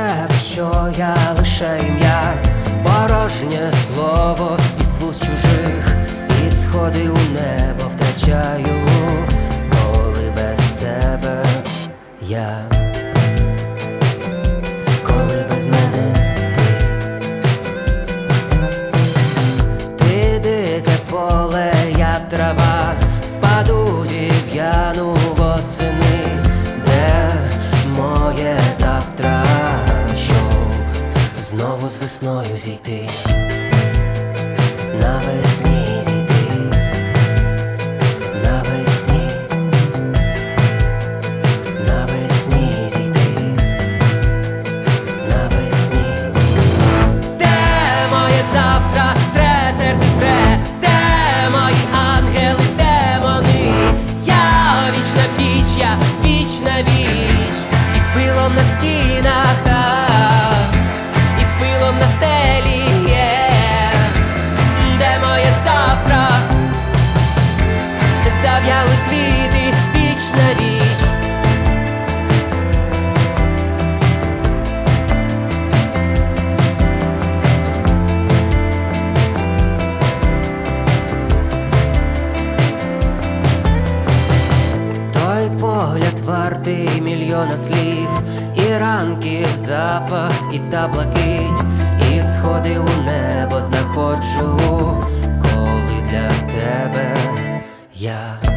тебе, що я лише ім'я, порожнє слово із вуст чужих, і сходи у небо втрачаю, коли без тебе я, коли без мене ти дике поле, я трава, впаду, зів'яну восени, де моє завтра, щоб знову з весною зійти, навесні зійти, навесні, навесні зійти, навесні. Де моє завтра, тре серце тре, де мої ангели, де вони? Я вічна піч, я вічна віч, і пилом на стінах, і пилом на стелі є. Де моє завтра, де зав'яли квіти, вічна річ. Той погляд вартий мільйона слів, і ранків запах, і та блакить, і сходи у небо знаходжу, коли для тебе я.